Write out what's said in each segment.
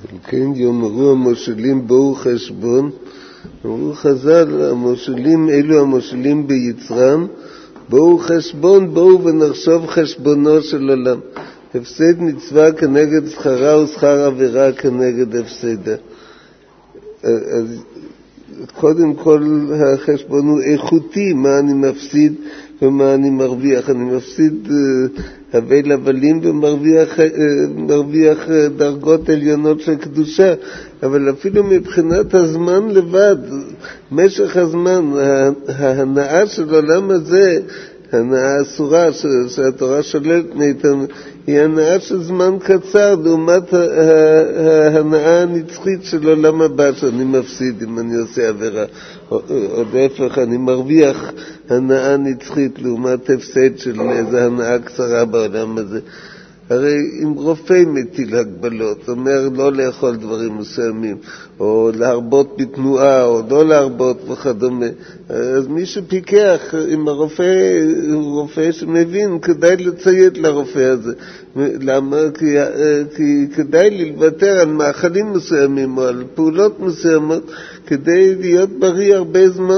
כן, יאמרו המושלים בואו חשבון, אמרו חז"ל, המושלים אלו המושלים ביצרם, בואו חשבון, בואו ונחשוב חשבונו של עולם. הפסד מצווה כנגד שכרה ושכר עבירה כנגד הפסדה. אז קודם כל החשבון הוא איכותי, מה אני מפסיד ומה אני מרוויח. אני מפסיד הבל הבלים ומרוויח דרגות עליונות של קדושה, אבל אפילו מבחינת הזמן לבד, משך הזמן, ההנאה של העולם הזה, הנאה אסורה שהתורה שוללת מאיתנו, היא הנאה של זמן קצר לעומת ההנאה הנצחית של עולם הבא שאני מפסיד אם אני עושה עבירה, או להפך, אני מרוויח הנאה נצחית לעומת הפסד של איזו הנאה קצרה בעולם הזה. הרי אם רופא מטיל הגבלות, אומר לא לאכול דברים מסוימים, או להרבות בתנועה, או לא להרבות וכדומה, אז מי שפיקח, אם הרופא הוא רופא שמבין, כדאי לציית לרופא הזה. למה? כי כדאי לוותר על מאכלים מסוימים, או על פעולות מסוימות, כדי להיות בריא הרבה זמן.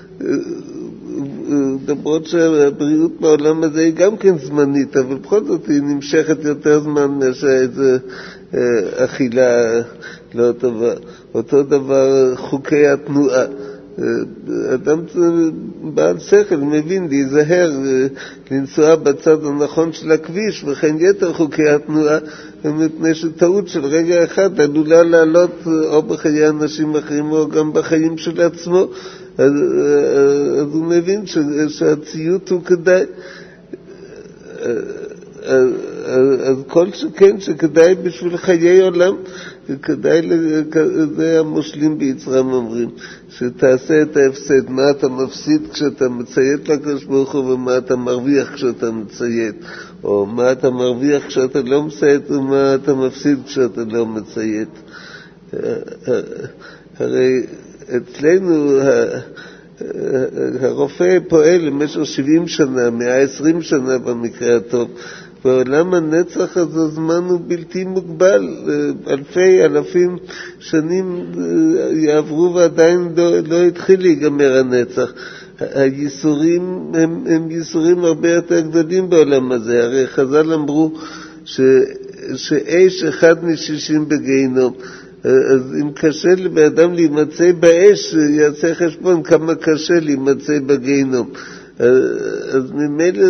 דברות שהבריאות בעולם הזה היא גם כן זמנית, אבל בכל זאת היא נמשכת יותר זמן מאשר איזו אכילה לא טובה. אותו דבר חוקי התנועה. אדם בעל שכל מבין להיזהר לנסוע בצד הנכון של הכביש, וכן יתר חוקי התנועה, מפני שטעות של רגע אחד עלולה לעלות או בחיי אנשים אחרים או גם בחיים של עצמו. אז הוא מבין שהציות הוא כדאי. אז כל שכן שכדאי בשביל חיי עולם, וכדאי, זה המושלים ביצרם אומרים, שתעשה את ההפסד, מה אתה מפסיד כשאתה מציית לקדוש ברוך הוא ומה אתה מרוויח כשאתה מציית, או מה אתה מרוויח כשאתה לא מציית ומה אתה מפסיד כשאתה לא מציית. הרי אצלנו הרופא פועל למשך 70 שנה, 120 שנה במקרה הטוב. בעולם הנצח אז הזמן הוא בלתי מוגבל, אלפים שנים יעברו ועדיין לא התחיל להיגמר הנצח. הייסורים הם ייסורים הרבה יותר גדולים בעולם הזה. הרי חז"ל אמרו שאש אחד מ-60 בגיהינום. אז אם קשה לאדם להימצא באש, יעשה חשבון כמה קשה להימצא בגיהינום. אז ממילא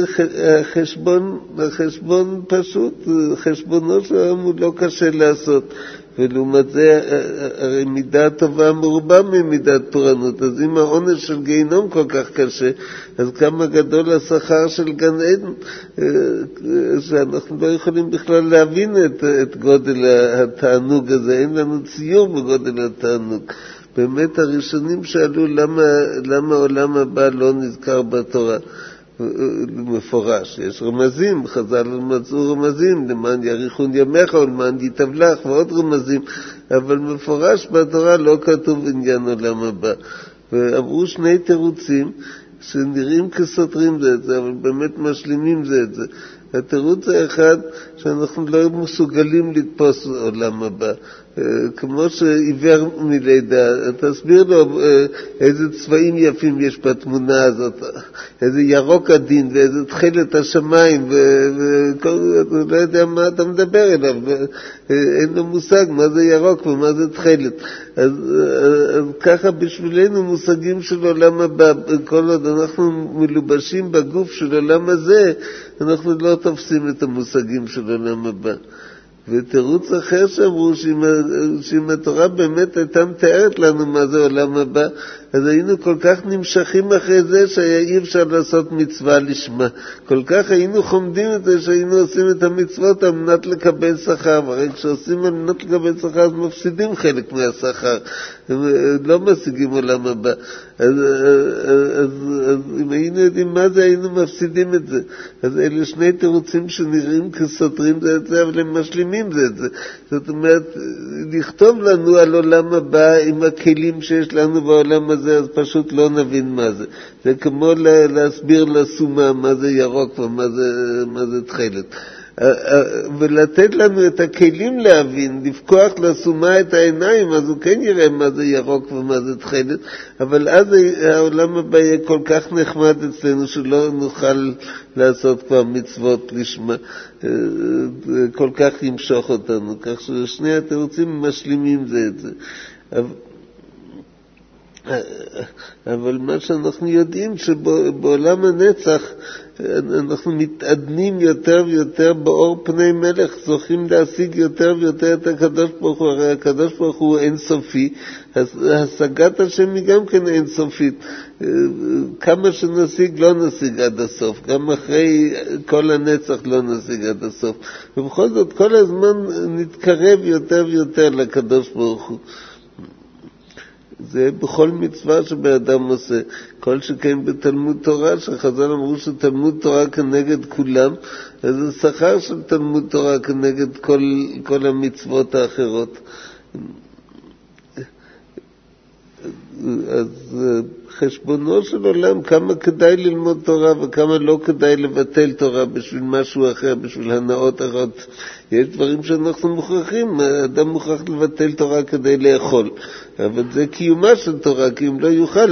החשבון פשוט, חשבונו שלנו הוא לא קשה לעשות. ולעומת זה, הרי מידה טובה מרובה ממידת פורענות. אז אם העונש של גיהינום כל כך קשה, אז כמה גדול השכר של גן עדן, שאנחנו לא יכולים בכלל להבין את גודל התענוג הזה. אין לנו ציור בגודל התענוג. באמת הראשונים שאלו למה העולם הבא לא נזכר בתורה. מפורש, יש רמזים, חז"ל מצאו רמזים, למען יאריכון ימיך ולמען ייטב לך ועוד רמזים, אבל מפורש בתורה לא כתוב עניין עולם הבא. ואמרו שני תירוצים שנראים כסותרים זה את זה, אבל באמת משלימים זה את זה. התירוץ האחד, שאנחנו לא מסוגלים לתפוס עולם הבא, כמו שעיוור מלידה, תסביר לו איזה צבעים יפים יש בתמונה הזאת, איזה ירוק עדין ואיזה תחילת השמיים, ואתה לא יודע מה אתה מדבר אליו, אין לו מושג מה זה ירוק ומה זה תחילת. אז ככה בשבילנו מושגים של עולם הבא, כל עוד אנחנו מלובשים בגוף של עולם הזה, אנחנו לא תופסים את המושגים של עולם הבא. ותירוץ אחר שאמרו שאם התורה באמת הייתה מתארת לנו מה זה עולם הבא, אז היינו כל כך נמשכים אחרי זה שהיה אי אפשר לעשות מצווה לשמה. כל כך היינו חומדים את זה שהיינו עושים את המצוות על מנת לקבל שכר, הרי כשעושים על מנת לקבל שכר אז מפסידים חלק מהשכר, לא משיגים עולם הבא. אז אם היינו יודעים מה זה, היינו מפסידים את זה. אז אלה שני תירוצים שנראים כסותרים זה את זה, אבל הם משלימים זה את זה. זאת אומרת, לכתוב לנו על עולם הבא עם הכלים שיש לנו בעולם הזה, אז פשוט לא נבין מה זה. זה כמו להסביר לסומה מה זה ירוק ומה זה תחילת. ולתת לנו את הכלים להבין, לפקוח לסומה את העיניים, אז הוא כן יראה מה זה ירוק ומה זה תכלת, אבל אז העולם הבא יהיה כל כך נחמד אצלנו שלא נוכל לעשות כבר מצוות לשמה, כל כך ימשוך אותנו, כך ששני התירוצים משלימים זה את זה. אבל מה שאנחנו יודעים שבעולם הנצח אנחנו מתעדנים יותר ויותר באור פני מלך, זוכים להשיג יותר ויותר את הקדוש ברוך הוא. הרי הקדוש ברוך הוא אינסופי, השגת השם היא גם כן אינסופית. כמה שנשיג לא נשיג עד הסוף, גם אחרי כל הנצח לא נשיג עד הסוף, ובכל זאת כל הזמן נתקרב יותר ויותר לקדוש ברוך הוא. זה בכל מצווה שבאדם עושה, כל שכן בתלמוד תורה, שחז"ל אמרו שתלמוד תורה כנגד כולם, אז זה שכר של תלמוד תורה כנגד כל המצוות האחרות. אז חשבונו של עולם, כמה כדאי ללמוד תורה וכמה לא כדאי לבטל תורה בשביל משהו אחר, בשביל הנאות אחרות. יש דברים שאנחנו מוכרחים, אדם מוכרח לבטל תורה כדי לאכול, אבל זה קיומה של תורה, כי אם לא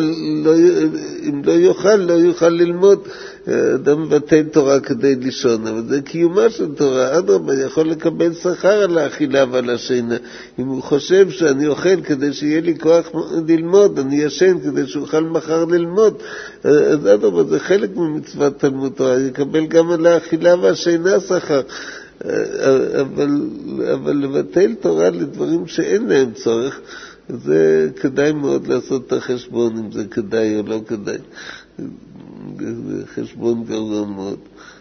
יוכל ללמוד. אדם מבטל תורה כדי לישון, אבל זה קיומה של תורה. אדרבה, יכול לקבל שכר על האכילה ועל השינה. אם הוא חושב שאני אוכל כדי שיהיה לי כוח ללמוד, אני ישן כדי שאוכל מחר ללמוד, אז אדרבה, זה חלק ממצוות תלמוד תורה, יקבל גם על האכילה והשינה שכר. אבל לבטל תורה לדברים שאין להם צורך, זה כדאי מאוד לעשות את החשבון אם זה כדאי או לא כדאי. זה חשבון גרוע מאוד.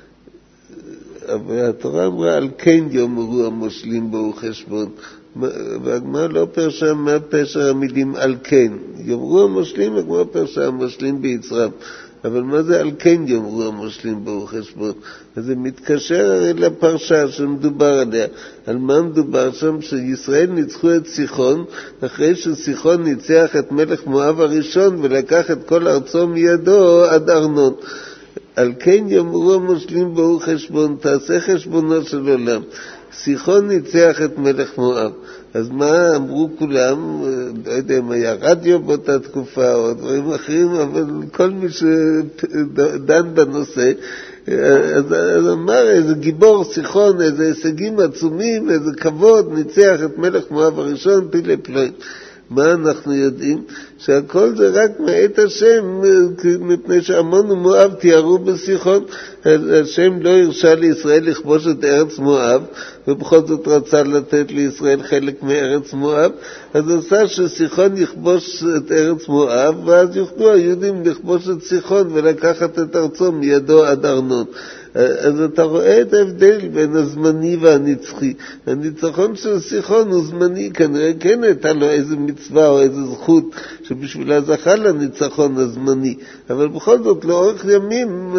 אבל התורה אמרה על כן יאמרו המושלים בו חשבון, והגמרא לא פרשה מה פשר המילים על כן. יאמרו המושלים, הגמרא פרשה המושלים ביצרם, אבל מה זה על כן יאמרו המושלים בו חשבון? אז זה מתקשר הרי לפרשה שמדובר עליה. על מה מדובר שם? שישראל ניצחו את סיחון, אחרי שסיחון ניצח את מלך מואב הראשון ולקח את כל ארצו מידו עד ארנון. על כן יאמרו המושלים בו חשבון, תעשה חשבונו של עולם. סיחון ניצח את מלך מואב, אז מה אמרו כולם? לא יודע אם היה רדיו באותה תקופה או דברים אחרים, אבל כל מי שדן בנושא, אז אמר איזה גיבור סיחון, איזה הישגים עצומים, איזה כבוד, ניצח את מלך מואב הראשון, פילי פלואים. מה אנחנו יודעים? שהכל זה רק מאת השם, מפני שעמון ומואב תיארו בסיחון. השם לא הרשה לישראל לכבוש את ארץ מואב, ובכל זאת רצה לתת לישראל חלק מארץ מואב, אז עשה שסיחון יכבוש את ארץ מואב, ואז יוכלו היהודים לכבוש את סיחון ולקחת את ארצו מידו עד ארנון. אז אתה רואה את ההבדל בין הזמני והנצחי. הניצחון של סיחון הוא זמני, כנראה כן הייתה לו איזה מצווה או איזה זכות שבשבילה זכה לניצחון הזמני, אבל בכל זאת לאורך ימים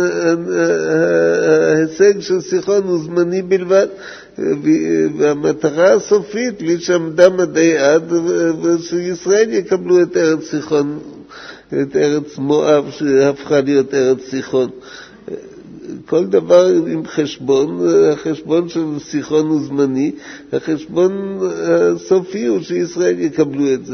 ההישג של סיחון הוא זמני בלבד, והמטרה הסופית לי שעמדה מדי עד, ושישראל יקבלו את ארץ סיחון, את ארץ מואב שהפכה להיות ארץ סיחון. כל דבר עם חשבון, החשבון של סיחון הוא זמני, החשבון הסופי הוא שישראל יקבלו את זה.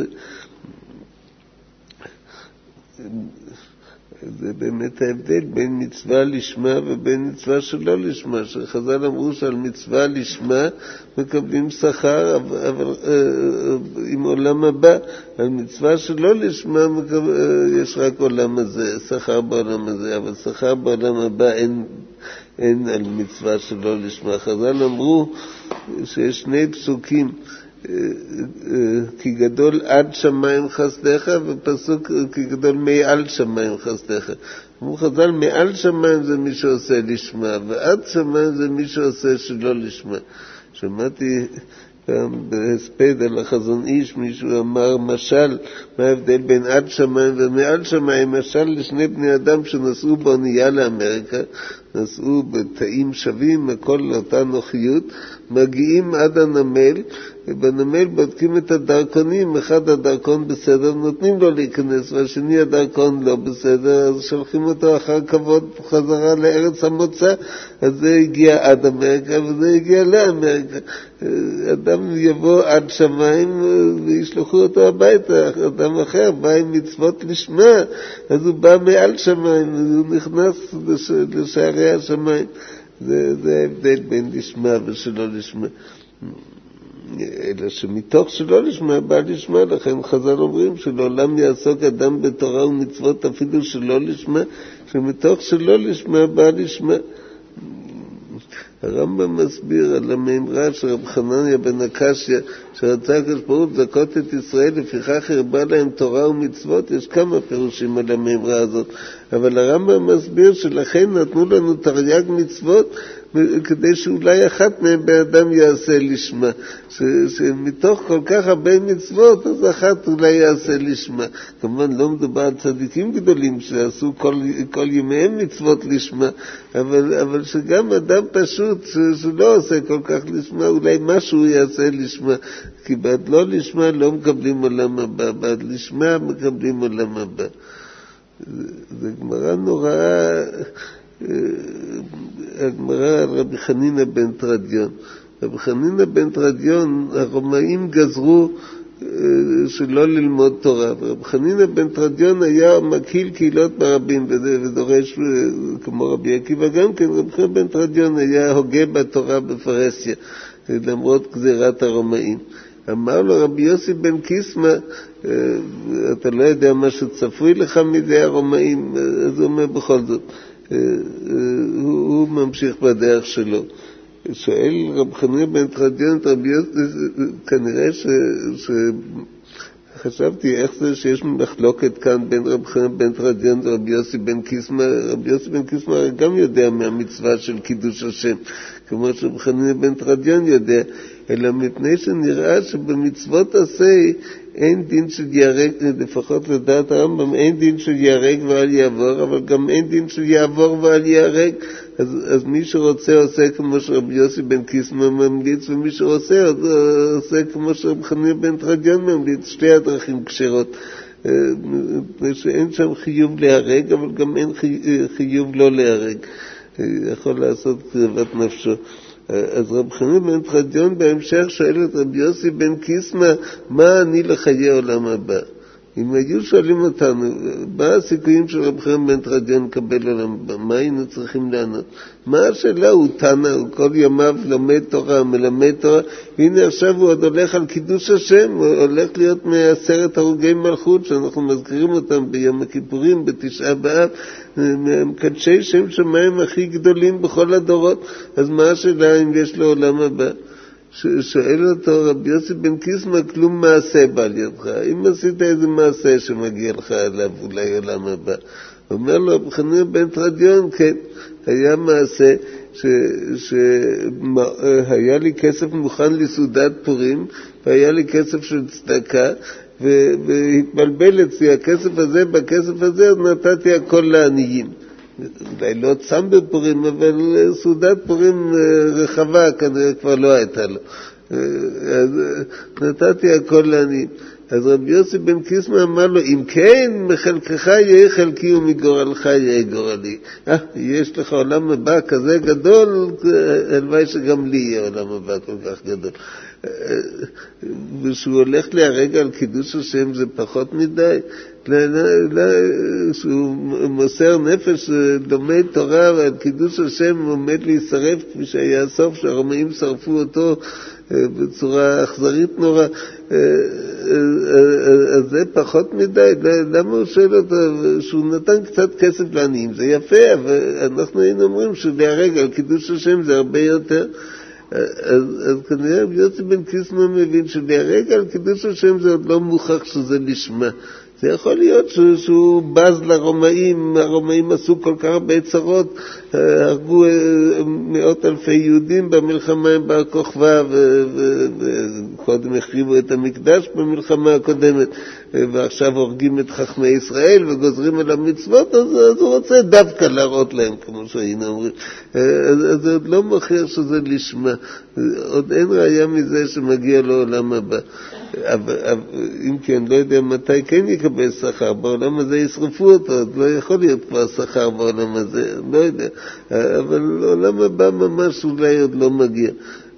זה באמת ההבדל בין מצווה לשמה ובין מצווה שלא לשמה, שחז"ל אמרו שעל מצווה לשמה מקבלים שכר, אבל עם עולם הבא, על מצווה שלא לשמה יש רק עולם הזה, שכר בעולם הזה, אבל שכר בעולם הבא אין על מצווה שלא לשמה. חז"ל אמרו שיש שני פסוקים, כי גדול עד שמיים חסדך, ופסוק כי גדול מעל שמיים חסדך. אמרו חז"ל, מעל שמיים זה מי שעושה לשמה, ועד שמיים זה מי שעושה שלא לשמה. שמעתי פעם בהספד על החזון איש, מישהו אמר משל, מה ההבדל בין עד שמיים ומעל שמיים? משל לשני בני אדם שנסעו באונייה לאמריקה, נסעו בתאים שווים, הכל אותה נוחיות, מגיעים עד הנמל, ובנמל בודקים את הדרכונים, אחד הדרכון בסדר, נותנים לו להיכנס, והשני הדרכון לא בסדר, אז שולחים אותו אחר כבוד חזרה לארץ המוצא, אז זה הגיע עד אמריקה וזה הגיע לאמריקה. אדם יבוא עד שמיים וישלחו אותו הביתה, אדם אחר בא עם מצוות לשמה, אז הוא בא מעל שמיים, הוא נכנס לשערי השמיים. זה ההבדל בין לשמה ושלא לשמה. אלא שמתוך שלא לשמה בא לשמה, לכן חז"ל אומרים שלעולם יעסוק אדם בתורה ומצוות אפילו שלא לשמה, שמתוך שלא לשמה בא לשמה. הרמב"ם מסביר על המאמרה של רב חנניה בן הקשיא, שרצה הקדוש ברוך הוא לזכות את ישראל, לפיכך הרבה להם תורה ומצוות. יש כמה פירושים על המאמרה הזאת, אבל הרמב"ם מסביר שלכן נתנו לנו תרי"ג מצוות, כדי שאולי אחת מהם באדם יעשה לשמה, שמתוך כל כך הרבה מצוות, אז אחת אולי יעשה לשמה. כמובן לא מדובר על צדיקים גדולים שעשו כל ימיהם מצוות לשמה, אבל שגם אדם פשוט שלא עושה כל כך לשמה, אולי משהו יעשה לשמה, כי בעד לא לשמה לא מקבלים עולם הבא, בעד לשמה מקבלים עולם הבא. זה גמרא נוראה, הגמרא על רבי חנינא בן תרדיון. רבי חנינא בן תרדיון, הרומאים גזרו שלא ללמוד תורה, ורבי חנינא בן תרדיון היה מקיל קהילות ברבים ודורש כמו רבי עקיבא גם כן. רבי חנינא בן תרדיון היה הוגה בתורה בפרהסיה למרות גזירת הרומאים. אמר לו רבי יוסי בן קיסמא, אתה לא יודע מה שצפוי לך מידי הרומאים? אז הוא אומר בכל זאת, הוא ממשיך בדרך שלו. שואל רבי חנינא בן תרדיון את רבי יוסי, כנראה חשבתי איך זה שיש מחלוקת כאן בין רבי חנינא בן תרדיון ורבי יוסי בן קיסמא. רבי יוסי בן קיסמא גם יודע מהמצווה של קידוש השם, כמו שרבי חנינא בן תרדיון יודע, אלא מפני שנראה שבמצוות עשה אין דין של יהרג, לפחות לדעת הרמב"ם, אין דין של יהרג ואל יעבור, אבל גם אין דין של יעבור ואל יהרג. אז מי שרוצה עושה כמו שרבי יוסי בן קיסמא ממליץ, ומי שרוצה עושה כמו שרבי חנינא בן תרדיון ממליץ. שתי הדרכים כשרות, שאין שם חיוב להרג, אבל גם אין חיוב לא להרג, יכול לעשות קרבת נפשו. אז רבי חנינא בן תרדיון בהמשך שואל את רבי יוסי בן קיסמא, מה אני לחיי עולם הבא? אם היו שואלים אותנו, מה הסיכויים של רבי חנינא בן תרדיון לקבל עולם הבא? מה היינו צריכים לענות? מה השאלה? הוא תנא, הוא כל ימיו לומד תורה, מלמד תורה, והנה עכשיו הוא עוד הולך על קידוש השם, הוא הולך להיות מ10 הרוגי מלכות, שאנחנו מזכירים אותם ביום הכיפורים, בתשעה באב, מקדשי שם שמיים הכי גדולים בכל הדורות. אז מה השאלה אם יש לו עולם הבא? שואל אותו רבי יוסי בן קיסמא, כלום מעשה בא לידך, אם עשית איזה מעשה שמגיע לך עליו אולי עולם הבא. אומר לו רבי חנינא בן תרדיון, כן, היה מעשה שהיה לי כסף מוכן לסעודת פורים, והיה לי כסף של צדקה, והתבלבל אצלי הכסף הזה, בכסף הזה נתתי הכל לעניים. אולי לא צם בפורים, אבל סעודת פורים רחבה כנראה כבר לא הייתה לו. אז נתתי הכל לעניים. אז רבי יוסי בן קיסמא אמר לו, אם כן, מחלקך יהיה חלקי ומגורלך יהיה גורלי. יש לך עולם הבא כזה גדול, הלוואי שגם לי יהיה עולם הבא כל כך גדול. ושהוא הולך להרג על קידוש השם זה פחות מדי. שהוא מוסר נפש, לומד תורה ועל קידוש השם עומד להישרף, כפי שהיה הסוף שהרומאים שרפו אותו בצורה אכזרית נורא. אז זה פחות מדי. למה הוא שואל אותו? שהוא נתן קצת כסף לעניים, זה יפה, אבל אנחנו היינו אומרים שלהרג על קידוש השם זה הרבה יותר. אז כנראה יוסי בן קיסמא מבין שלהרג על קידוש השם זה עוד לא מוכח שזה לשמה, זה יכול להיות שהוא בז לרומאים, הרומאים עשו כל כך הרבה צרות, הרגו מאות אלפי יהודים במלחמה עם בר כוכבא, וקודם החריבו את המקדש במלחמה הקודמת, ועכשיו הורגים את חכמי ישראל וגוזרים על המצוות, אז הוא רוצה דווקא להראות להם, כמו שהיינו אומרים. אז זה עוד לא מוכר שזה לשמה, עוד אין ראיה מזה שמגיע לעולם הבא. אם כן, לא יודע מתי כן יקבל שכר, בעולם הזה ישרפו אותו, עוד לא יכול להיות כבר שכר בעולם הזה, לא יודע, אבל לעולם הבא ממש אולי עוד לא מגיע.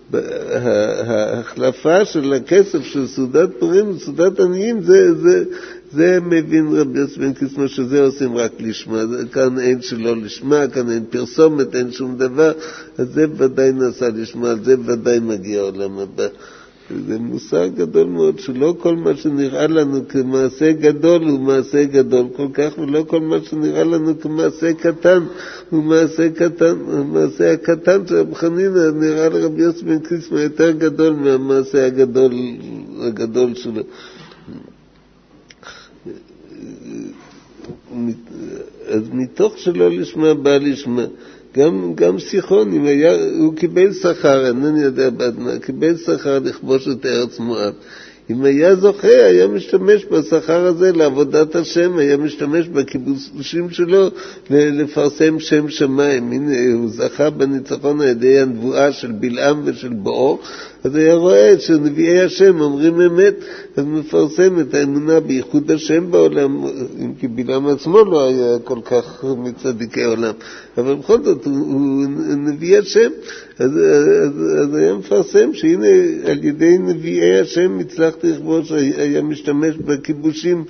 ההחלפה של הכסף של סעודת פורים וסעודת עניים, זה מבין רבי יוסי בן קיסמא שזה עושים רק לשמה, כאן אין שלא לשמה, כאן אין פרסומת, אין שום דבר, אז זה ודאי נעשה לשמה, על זה ודאי מגיע העולם הבא. זה מושג גדול מאוד, שלא כל מה שנראה לנו כמעשה גדול הוא מעשה גדול כל כך, ולא כל מה שנראה לנו כמעשה קטן הוא מעשה קטן. המעשה הקטן של רבי חנינא נראה לרבי יוסי בן קיסמא יותר גדול מהמעשה הגדול שלו. אז מתוך שלא לשמה בא לשמה. גם סיחון, הוא קיבל שכר, אינני יודע בעדמה, קיבל שכר לכבוש את ארץ מואב. אם היה זוכה, היה משתמש בשכר הזה לעבודת השם, היה משתמש בכיבושים שלו לפרסם שם שמיים. הנה, הוא זכה בניצחון על ידי הנבואה של בלעם ושל באור, אז היה רואה שנביאי השם אומרים אמת, אז מפרסם את האמונה בייחוד השם בעולם, אם כי בלעם עצמו לא היה כל כך מצדיקי עולם, אבל בכל זאת הוא נביא השם, אז היה מפרסם שהנה על ידי נביאי השם הצלחתי לכבוש, היה משתמש בכיבושים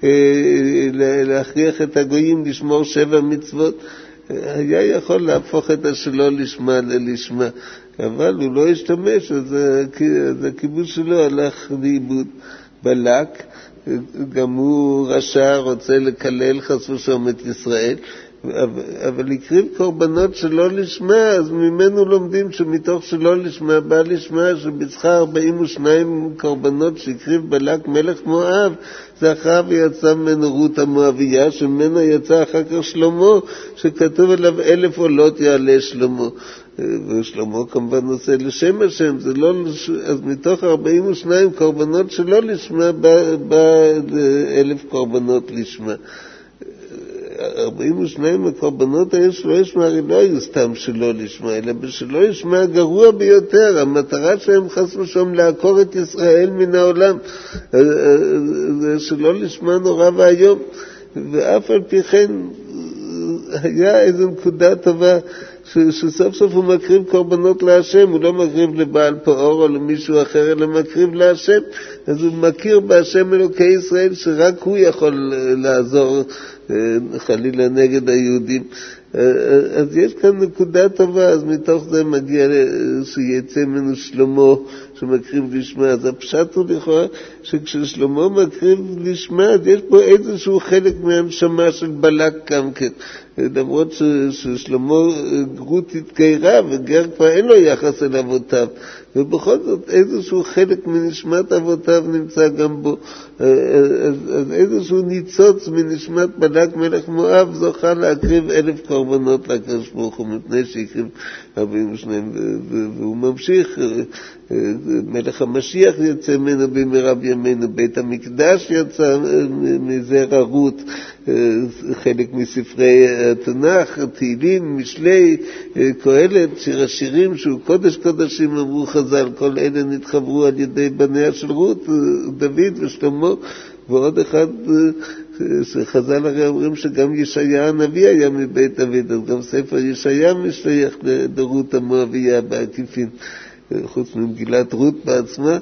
להכריח את הגויים לשמור 7 מצוות, היה יכול להפוך את השלא לשמה ללשמה, אבל הוא לא השתמש, אז הכיבוש שלו הלך לאיבוד. בלק, גם הוא רשע, רוצה לקלל חס ושלום את ישראל, אבל הקריב קורבנות שלא לשמה, אז ממנו לומדים שמתוך שלא לשמה בא לשמה, שבצחה 42 קורבנות שהקריב בלק מלך מואב, זכה ויצא ממנו רות המואביה, שממנו יצא אחר כך שלמה, שכתוב עליו 1000 עולות יעלה שלמה. ושלמה כמובן עושה לשם השם, זה לא, אז מתוך 42 קורבנות שלא לשמה בא 1000 קורבנות לשמה. 42 הקורבנות האלה שלא ישמע, הרי לא היו סתם שלא לשמה, אלא בשלא ישמע גרוע ביותר. המטרה שלהם חס ושלום לעקור את ישראל מן העולם, זה שלא לשמה נורא והיום. ואף על פי כן היה איזו נקודה טובה, שסוף סוף הוא מקריב קורבנות להשם, הוא לא מקריב לבעל פאור או למישהו אחר, אלא מקריב להשם. אז הוא מכיר בהשם אלוקי ישראל שרק הוא יכול לעזור חלילה נגד היהודים. אז יש כאן נקודה טובה, אז מתוך זה מגיע שיצא ממנו שלמה שמקריב לשמה. אז הפשט הוא לכאורה שכששלמה מקריב לשמה, אז יש פה איזשהו חלק מהנשמה של בלק גם כן. למרות ששלמה רות התגיירה וגר כבר אין לו יחס אל אבותיו, ובכל זאת איזשהו חלק מנשמת אבותיו נמצא גם בו. אז איזשהו ניצוץ מנשמת בלק מלך מואב זוכה להקריב 1000 קורבנות לקדוש ברוך הוא, מפני שהקריב 42, והוא ממשיך. מלך המשיח יצא ממנו במהרה בימינו, בית המקדש יצא מזרע רות, חלק מספרי התנ"ך, תהילים, משלי, קהלת, שיר השירים שהוא קודש קודשים אמרו חז"ל, כל אלה נתחברו על ידי בניה של רות, דוד ושלמה. ועוד אחד שחז"ל הרי אומרים שגם ישעיה הנביא היה מבית דוד, אז גם ספר ישעיה משתייך לרות המואביה בעקיפין, חוץ ממגילת רות בעצמה.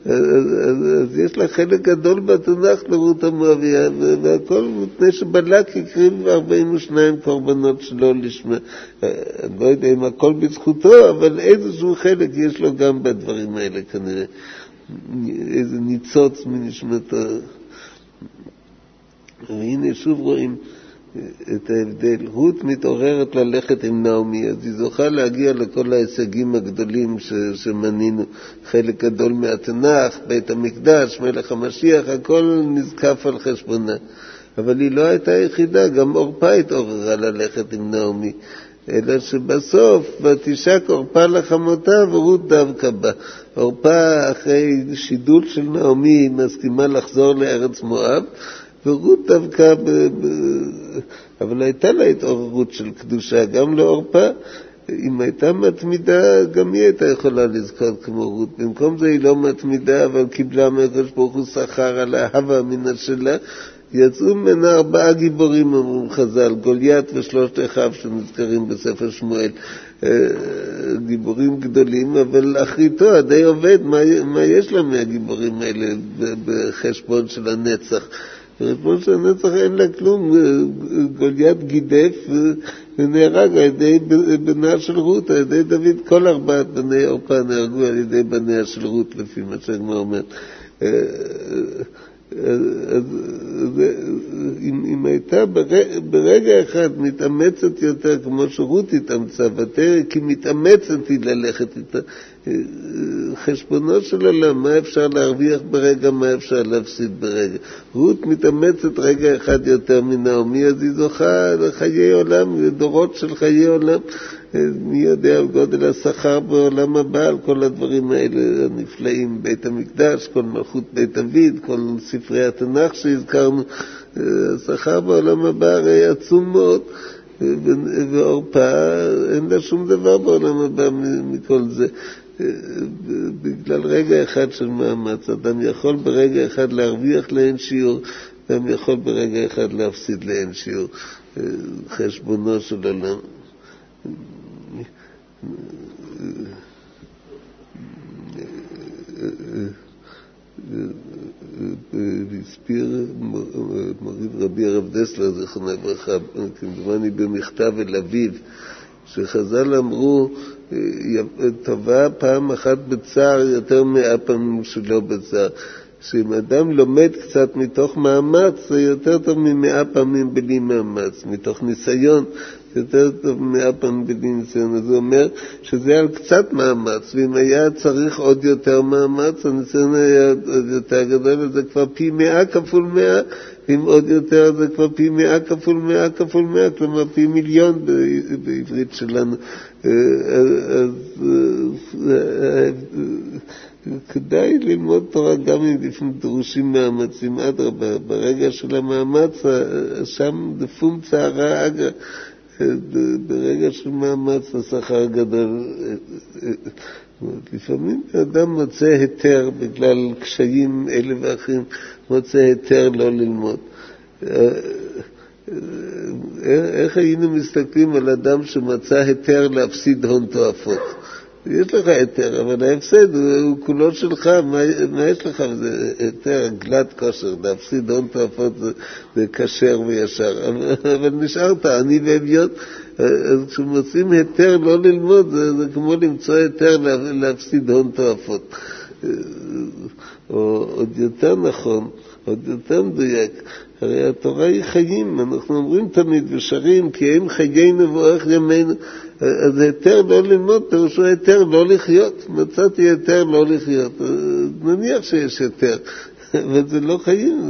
אז יש לה חלק גדול בתנ"ך לרות המואביה, והכל מפני שבלק הקריב 42 קורבנות שלא לשמה. אני לא יודע אם הכל בזכותו, אבל איזשהו חלק יש לו גם בדברים האלה כנראה, איזה ניצוץ מנשמתו. והנה שוב רואים את ההבדל. רות מתעוררת ללכת עם נעמי, אז היא זוכה להגיע לכל ההישגים הגדולים שמנינו, חלק גדול מהתנ"ך, בית המקדש, מלך המשיח, הכל נזקף על חשבונה. אבל היא לא הייתה יחידה, גם אורפה התעוררה ללכת עם נעמי, אלא שבסוף ותשק אורפה לחמותה ורות דווקא בה. אורפה אחרי שידול של נעמי מסכימה לחזור לארץ מואב, ורות דווקא, אבל הייתה לה התעוררות של קדושה, גם לאורפה. אם הייתה מתמידה, גם היא הייתה יכולה לזכות כמו רות. במקום זה היא לא מתמידה, אבל קיבלה מהקדוש ברוך הוא שכר על ההווה המינה שלה. יצאו ממנה 4 גיבורים, אומרים חז"ל, גוליית ושלושת אחיו שנזכרים בספר שמואל. גיבורים גדולים, אבל אחריתו עדי עובד, מה יש לה מהגיבורים האלה בחשבון של הנצח? בחשבון של הנצח אין לה כלום. גוליית גידף ונהרג על ידי בניה של רות, על ידי דוד. כל 4 בני אורפה נהרגו על ידי בניה של רות, לפי מה שהגמרא אומרת. אז אם הייתה ברגע אחד מתאמצת יותר כמו שרות התאמצה, ותראה כי מתאמצת היא ללכת איתה, חשבונו של עולם, מה אפשר להרוויח ברגע, מה אפשר להפסיד ברגע. רות מתאמצת רגע אחד יותר מנעמי, אז היא זוכה לחיי עולם, דורות של חיי עולם. מי יודע על גודל השכר בעולם הבא, על כל הדברים האלה הנפלאים, בית המקדש, כל מלכות בית דוד, כל ספרי התנ"ך שהזכרנו, השכר בעולם הבא הרי עצום מאוד, ואורפה אין לה שום דבר בעולם הבא מכל זה. בגלל רגע אחד של מאמץ, אדם יכול ברגע אחד להרוויח לאין שיעור, אדם יכול ברגע אחד להפסיד לאין שיעור. חשבונו של עולם. הסביר מוריד רבי הרב דסלר, זיכרונו לברכה, כמדומני במכתב אל אביו, שחז"ל אמרו, טובה פעם אחת בצער יותר 100 פעמים שלא בצער. שאם אדם לומד קצת מתוך מאמץ, זה יותר טוב 100 פעמים בלי מאמץ, מתוך ניסיון, יותר טוב 100 פעמים בלי ניסיון. אז הוא אומר שזה על קצת מאמץ, ואם היה צריך עוד יותר מאמץ, הניסיון היה עוד יותר גדול, אז זה כבר פי 100 כפול 100, ואם עוד יותר זה כבר פי 100 כפול 100 כפול 100, כלומר פי מיליון בעברית שלנו. אז כדאי ללמוד תורה גם אם לפני דרושים מאמצים. אדרבה, ברגע של המאמץ, שם דפום צערה אגה, ברגע של מאמץ השכר גדול. לפעמים אדם מוצא היתר בגלל קשיים אלה ואחרים, מוצא היתר לא ללמוד. איך היינו מסתכלים על אדם שמצא היתר להפסיד הון תועפות? יש לך היתר, אבל ההפסד הוא כולו שלך. מה יש לך? זה היתר, גלת כושר, להפסיד הון תועפות זה כשר וישר, אבל נשארת עני ואביון. אז כשמוצאים היתר לא ללמוד, זה כמו למצוא היתר להפסיד הון תועפות. או עוד יותר נכון, עוד יותר מדויק, הרי התורה היא חיים, אנחנו אומרים תמיד ושרים כי הם חיינו ואורך ימינו. אז היתר לא ללמוד, פירושו היתר לא לחיות. מצאתי היתר לא לחיות. נניח שיש היתר, אבל זה לא חיים.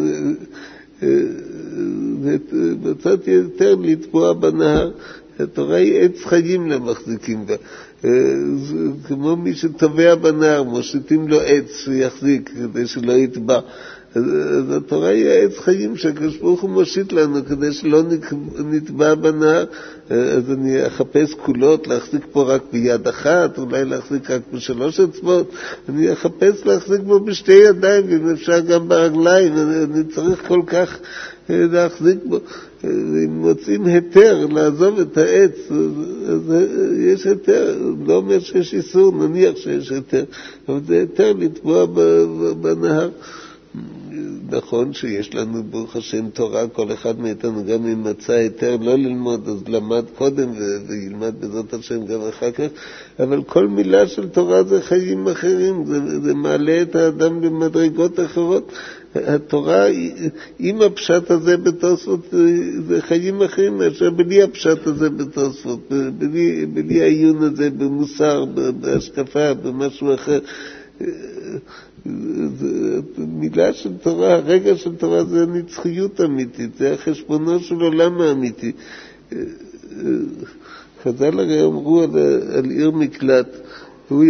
מצאתי היתר לטבוע בנהר. התורה היא עץ חיים למחזיקים בה. כמו מי שטובע בנהר, מושיטים לו עץ שיחזיק כדי שלא יטבע. אז התורה היא העץ חיים שהקדוש ברוך הוא מושיט לנו כדי שלא נטבע בנהר. אז אני אחפש כולות להחזיק פה רק ביד אחת, אולי להחזיק רק ב3 אצבעות. אני אחפש להחזיק בו ב2 ידיים, ואם אפשר גם ברגליים. אני צריך כל כך להחזיק בו. אם מוצאים היתר לעזוב את העץ, אז יש היתר. לא אומר שיש איסור, נניח שיש היתר, אבל זה היתר לטבוע בנהר. נכון שיש לנו ברוך השם תורה, כל אחד מאיתנו גם אם מצא היתר לא ללמוד, אז למד קודם וילמד בעזרת השם גם אחר כך, אבל כל מילה של תורה זה חיים אחרים, זה מעלה את האדם למדרגות אחרות. התורה, עם הפשט הזה בתוספות, זה חיים אחרים מאשר בלי הפשט הזה בתוספות, בלי העיון הזה במוסר, בהשקפה, במשהו אחר. מילה של תורה, הרגע של תורה זה נצחיות אמיתית, זה החשבונו של עולם האמיתי. חז"ל הרי אמרו על עיר מקלט, הוא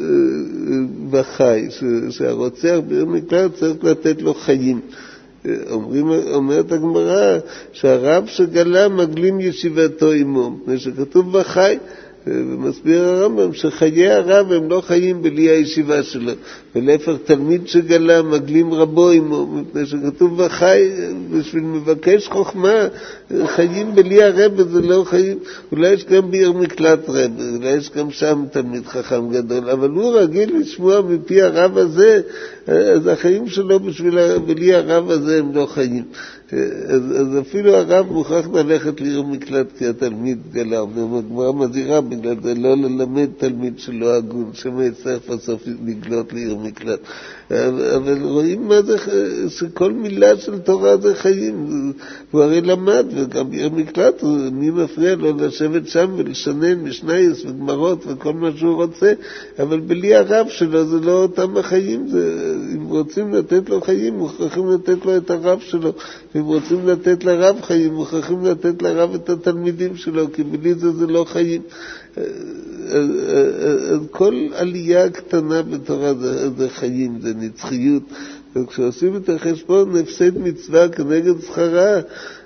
וחי, שהרוצח בעיר מקלט צריך לתת לו חיים. אומרת הגמרא שהרב שגלה מגלים ישיבתו עמו, מפני שכתוב וחי, ומסביר הרמב"ם שחיי הרב הם לא חיים בלי הישיבה שלו, ולהפך תלמיד שגלה מגלים רבו עמו, מפני שכתוב וחי, בשביל מבקש חוכמה, חיים בלי הרב זה לא חיים. אולי יש גם בעיר מקלט רב, אולי יש גם שם תלמיד חכם גדול, אבל הוא רגיל לשמוע מפי הרב הזה, אז החיים שלו בלי הרב הזה הם לא חיים. אז אפילו הרב מוכרח ללכת לעיר מקלט כי התלמיד גלה. הגמרא מזהירה בגלל זה לא ללמד תלמיד שלא הגון, שמא יצטרך בסוף לגלות לעיר מקלט. אבל רואים מה זה, שכל מילה של תורה זה חיים. הוא הרי למד, וגם בעיר מקלט, מי מפריע לו לשבת שם ולשנן משנייס וגמרות וכל מה שהוא רוצה, אבל בלי הרב שלו זה לא אותם החיים. אם רוצים לתת לו חיים, מוכרחים לתת לו את הרב שלו. אם רוצים לתת לרב חיים, מוכרחים לתת לרב את התלמידים שלו, כי בלי זה לא חיים. אז כל עלייה קטנה בתורה זה חיים, זה נצחיות. וכשעושים את החשבון, הפסד מצווה כנגד שכרה,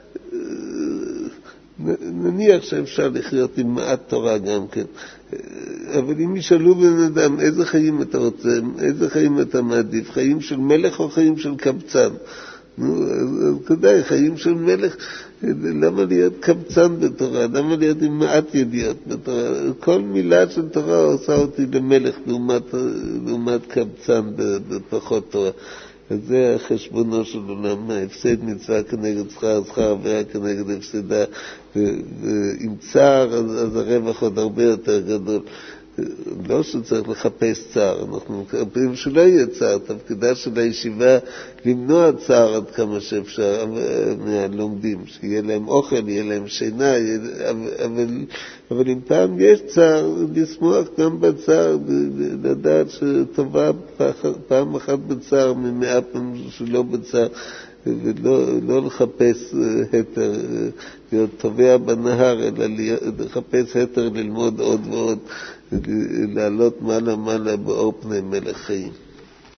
נניח שאפשר לחיות עם מעט תורה גם כן. אבל אם ישאלו בן אדם, איזה חיים אתה רוצה, איזה חיים אתה מעדיף, חיים של מלך או חיים של קבצן? אז כדאי, חיים של מלך. למה להיות קבצן בתורה? למה להיות עם מעט ידיעות בתורה? כל מילה של תורה עושה אותי למלך לעומת קבצן בפחות תורה. אז זה החשבונו של עולם, ההפסד מצווה כנגד שכר, שכר עבירה כנגד הפסדה, ועם צער אז הרווח עוד הרבה יותר גדול. לא שצריך לחפש צער, אנחנו מקווים שלא יהיה צער, תפקידה של הישיבה למנוע צער עד כמה שאפשר מהלומדים, שיהיה להם אוכל, יהיה להם שינה, אבל אם פעם יש צער, לשמוח גם בצער, לדעת שטובה פעם אחת בצער ממאה פעם שלא בצער, ולא לחפש היתר, להיות טובע בנהר, אלא לחפש היתר ללמוד עוד ועוד, לעלות מעלה מעלה באור פני מלך חיים.